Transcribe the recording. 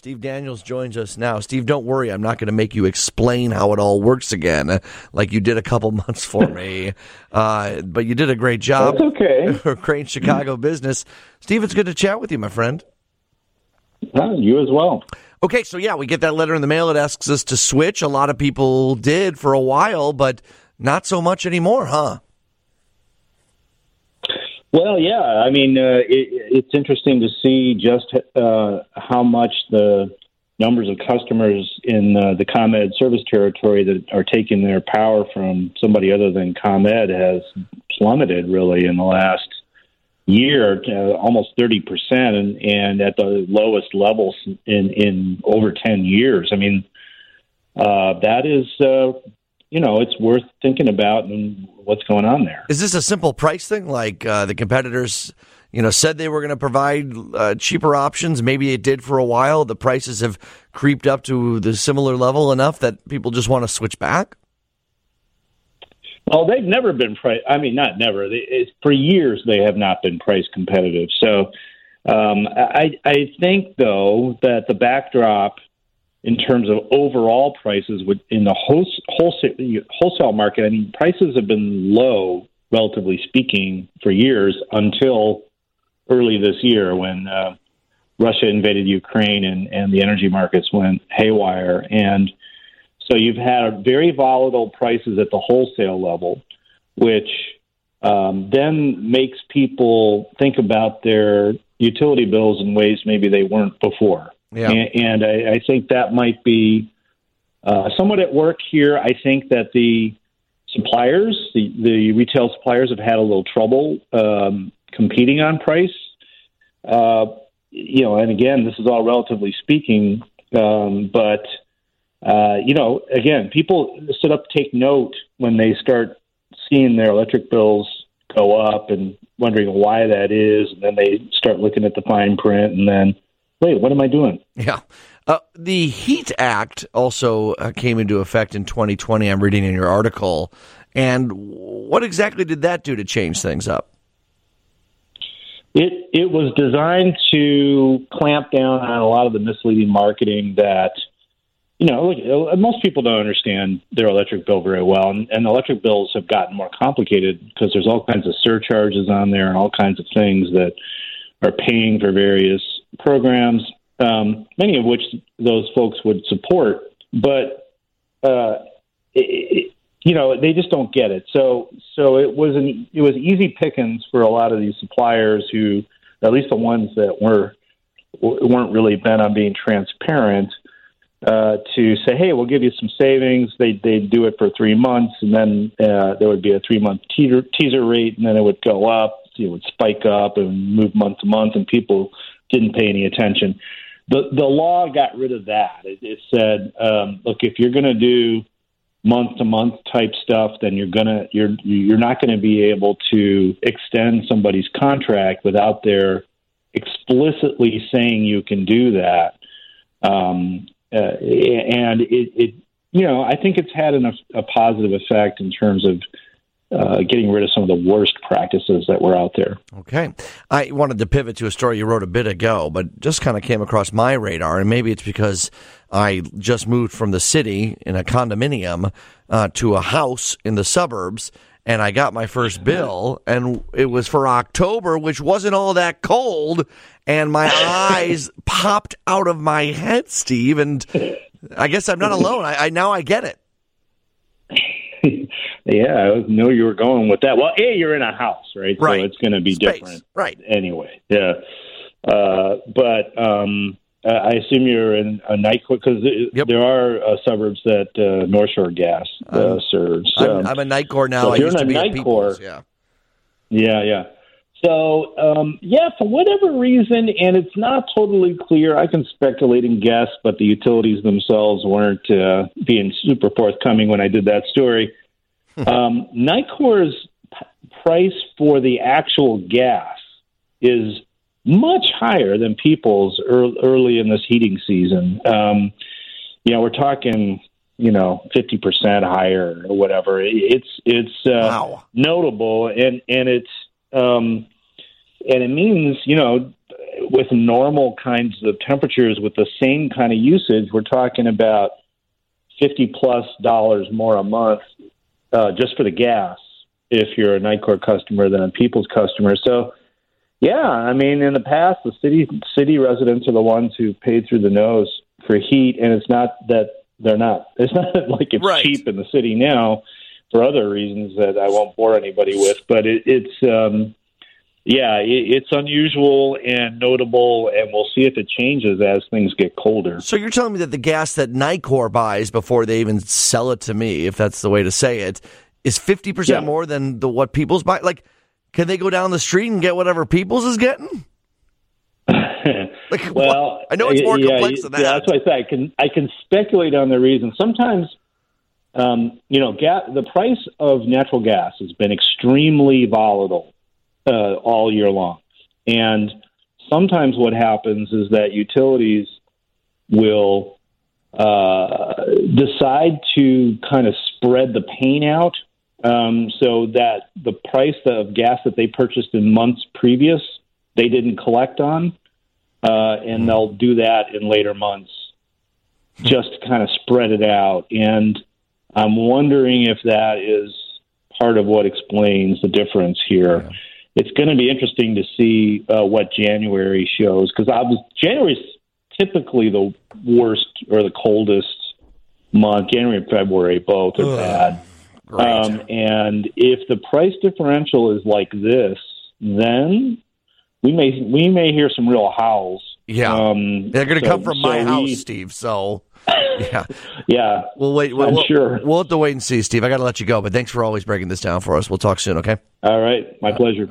Steve Daniels joins us now. Steve, don't worry. I'm not going to make you explain how it all works again like you did a couple months for me. But you did a great job. That's okay. For Crane Chicago Business. Steve, it's good to chat with you, my friend. You as well. Okay, so yeah, we get that letter in the mail. It asks us to switch. A lot of people did for a while, but not so much anymore, huh? Well, yeah. I mean, it's interesting to see just how much the numbers of customers in the ComEd service territory that are taking their power from somebody other than ComEd has plummeted really in the last year, almost 30%, and at the lowest levels in over 10 years. I mean, that is, it's worth thinking about and what's going on there. Is this a simple price thing? Like the competitors, said they were going to provide cheaper options. Maybe it did for a while. The prices have creeped up to the similar level enough that people just want to switch back? Well, they've never been not never. For years, they have not been price competitive. So I think, though, that the backdrop in terms of overall prices in the wholesale market, I mean, prices have been low, relatively speaking, for years until early this year when Russia invaded Ukraine and the energy markets went haywire. And so you've had very volatile prices at the wholesale level, which then makes people think about their utility bills in ways maybe they weren't before. Yeah. And I think that might be somewhat at work here. I think that the suppliers, the retail suppliers, have had a little trouble competing on price. And again, this is all relatively speaking, but again, people sit up, take note when they start seeing their electric bills go up and wondering why that is. And then they start looking at the fine print and then, wait, what am I doing? Yeah. The HEAT Act also came into effect in 2020, I'm reading in your article. And what exactly did that do to change things up? It was designed to clamp down on a lot of the misleading marketing that, look, most people don't understand their electric bill very well, and electric bills have gotten more complicated because there's all kinds of surcharges on there and all kinds of things that are paying for various programs, many of which those folks would support, but they just don't get it. So it was easy pickings for a lot of these suppliers who, at least the ones that weren't really bent on being transparent, to say, hey, we'll give you some savings. They'd do it for 3 months, and then there would be a 3-month teaser rate, and then it would go up. It would spike up and move month to month, and people didn't pay any attention. The law got rid of that. It said, look, if you're going to do month to month type stuff, then you're not going to be able to extend somebody's contract without their explicitly saying you can do that. And I think it's had a positive effect in terms of getting rid of some of the worst practices that were out there. Okay. I wanted to pivot to a story you wrote a bit ago, but just kind of came across my radar, and maybe it's because I just moved from the city in a condominium to a house in the suburbs, and I got my first bill, and it was for October, which wasn't all that cold, and my eyes popped out of my head, Steve, and I guess I'm not alone. Now I get it. Yeah, I know you were going with that. Well, you're in a house, right? Right. So it's going to be Space. different. Right. Anyway, yeah. But I assume you're in a Nicor, because there are suburbs that North Shore Gas serves. I'm a Nicor now. So I if you're used to in be a at Peoples. Nicor, yeah. So, for whatever reason, and it's not totally clear, I can speculate and guess, but the utilities themselves weren't being super forthcoming when I did that story. Nicor's price for the actual gas is much higher than People's early in this heating season. We're talking, 50% higher or whatever. It's wow. notable, and it's And it means, with normal kinds of temperatures, with the same kind of usage, we're talking about $50+ more a month just for the gas if you're a Nicor customer than a Peoples customer. So, yeah, I mean, in the past, the city residents are the ones who paid through the nose for heat, and it's not that it's not like it's right. cheap in the city now for other reasons that I won't bore anybody with, but it's unusual and notable, and we'll see if it changes as things get colder. So you're telling me that the gas that Nicor buys before they even sell it to me, if that's the way to say it, is 50% more than what Peoples buy? Like, can they go down the street and get whatever Peoples is getting? Well, I know it's more complex than that. Yeah, that's what I say. I can speculate on the reason. Sometimes, the price of natural gas has been extremely volatile all year long, and sometimes what happens is that utilities will decide to kind of spread the pain out, so that the price of gas that they purchased in months previous they didn't collect on. And they'll do that in later months, just to kind of spread it out. And I'm wondering if that is part of what explains the difference here. Yeah. It's going to be interesting to see what January shows, because January is typically the worst or the coldest month. January and February both are bad. And if the price differential is like this, then we may hear some real howls. Yeah, they're going to come from my house, Steve. So, yeah, yeah. We'll wait. I'm sure We'll have to wait and see, Steve. I got to let you go, but thanks for always breaking this down for us. We'll talk soon. Okay. All right, my pleasure.